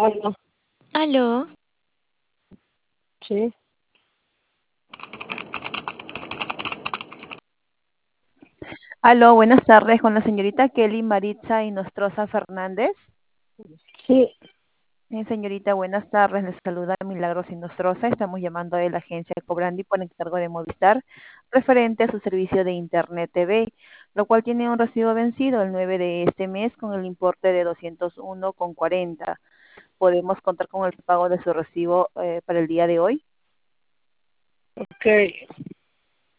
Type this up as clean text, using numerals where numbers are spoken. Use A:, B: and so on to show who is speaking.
A: Aló,
B: Aló,
A: sí,
C: Aló, buenas tardes con la señorita Kelly Maritza Inostroza Fernández.
A: sí,
C: Señorita, buenas tardes. Les saluda Milagros Inostroza. Estamos llamando de la agencia Cobrandi por encargo de Movistar referente a su servicio de Internet TV, lo cual tiene un recibo vencido el 9 de este mes con el importe de 201,40. ¿Podemos contar con el pago de su recibo para el día de hoy?
A: ok.